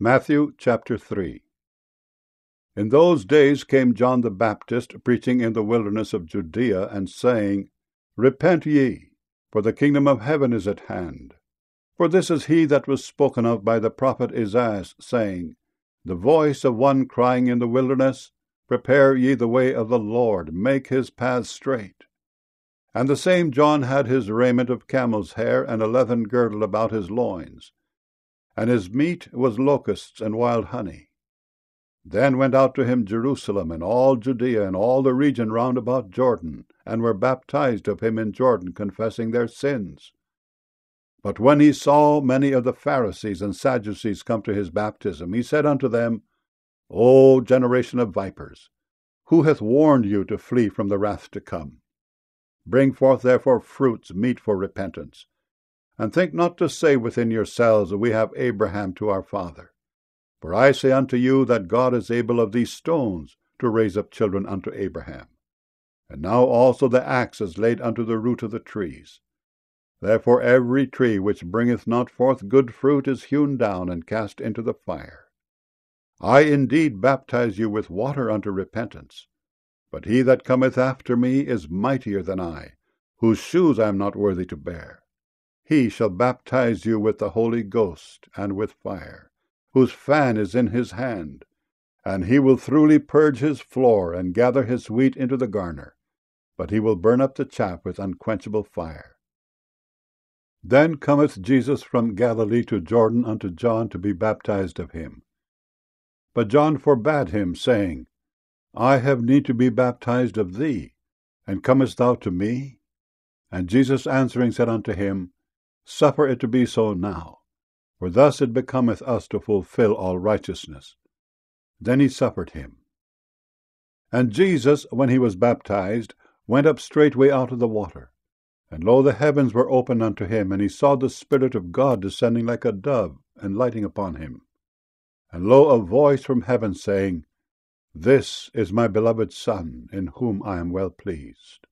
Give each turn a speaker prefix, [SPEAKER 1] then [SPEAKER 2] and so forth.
[SPEAKER 1] Matthew chapter 3. In those days came John the Baptist, preaching in the wilderness of Judea, and saying, Repent ye, for the kingdom of heaven is at hand. For this is he that was spoken of by the prophet Esaias, saying, The voice of one crying in the wilderness, Prepare ye the way of the Lord, make his paths straight. And the same John had his raiment of camel's hair, and a leathern girdle about his loins, and his meat was locusts and wild honey. Then went out to him Jerusalem, and all Judea, and all the region round about Jordan, and were baptized of him in Jordan, confessing their sins. But when he saw many of the Pharisees and Sadducees come to his baptism, he said unto them, O generation of vipers, who hath warned you to flee from the wrath to come? Bring forth therefore fruits meet for repentance. And think not to say within yourselves, We have Abraham to our father. For I say unto you that God is able of these stones to raise up children unto Abraham. And now also the axe is laid unto the root of the trees. Therefore every tree which bringeth not forth good fruit is hewn down and cast into the fire. I indeed baptize you with water unto repentance. But he that cometh after me is mightier than I, whose shoes I am not worthy to bear. He shall baptize you with the Holy Ghost and with fire, whose fan is in his hand. And he will thoroughly purge his floor, and gather his wheat into the garner, but he will burn up the chaff with unquenchable fire. Then cometh Jesus from Galilee to Jordan unto John to be baptized of him. But John forbade him, saying, I have need to be baptized of thee, and comest thou to me? And Jesus answering said unto him, Suffer it to be so now, for thus it becometh us to fulfill all righteousness. Then he suffered him. And Jesus, when he was baptized, went up straightway out of the water. And lo, the heavens were opened unto him, and he saw the Spirit of God descending like a dove, and lighting upon him. And lo, a voice from heaven saying, This is my beloved Son, in whom I am well pleased.